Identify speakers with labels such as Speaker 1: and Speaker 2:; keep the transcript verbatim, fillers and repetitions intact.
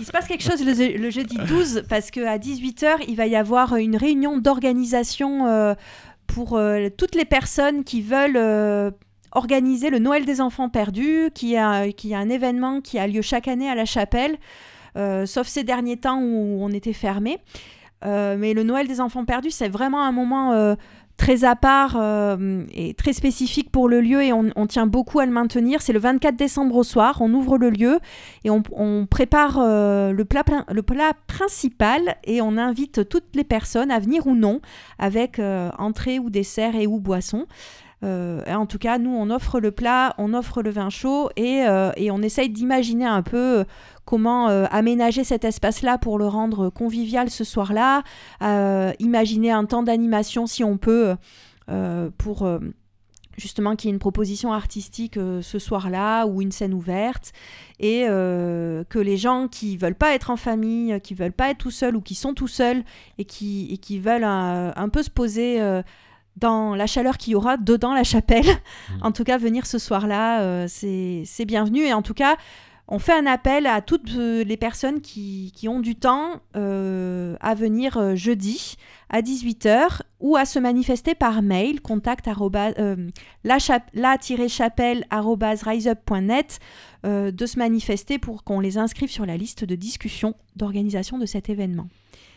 Speaker 1: Il se passe quelque chose le, le jeudi douze, parce qu'à dix-huit heures, il va y avoir une réunion d'organisation euh, pour euh, toutes les personnes qui veulent euh, organiser le Noël des enfants perdus, qui est, un, qui est un événement qui a lieu chaque année à la chapelle, euh, sauf ces derniers temps où on était fermé. Euh, mais le Noël des enfants perdus, c'est vraiment un moment euh, très à part euh, et très spécifique pour le lieu, et on, on tient beaucoup à le maintenir. C'est le vingt-quatre décembre au soir, on ouvre le lieu et on, on prépare euh, le, plat, le plat principal, et on invite toutes les personnes à venir ou non, avec euh, entrée ou dessert et ou boisson. Euh, en tout cas, nous, on offre le plat, on offre le vin chaud, et, euh, et on essaye d'imaginer un peu comment euh, aménager cet espace-là pour le rendre convivial ce soir-là, euh, imaginer un temps d'animation si on peut, euh, pour euh, justement qu'il y ait une proposition artistique euh, ce soir-là, ou une scène ouverte, et euh, que les gens qui veulent pas être en famille, qui veulent pas être tout seuls, ou qui sont tout seuls, et qui, et qui veulent un, un peu se poser... Euh, dans la chaleur qu'il y aura dedans la chapelle. Mmh. En tout cas, venir ce soir-là, euh, c'est, c'est bienvenu. Et en tout cas, on fait un appel à toutes euh, les personnes qui, qui ont du temps euh, à venir euh, jeudi à dix-huit heures, ou à se manifester par mail, contact arroba, euh, la, chap- la-chapelle arobase riseup point net, euh, de se manifester pour qu'on les inscrive sur la liste de discussion d'organisation de cet événement.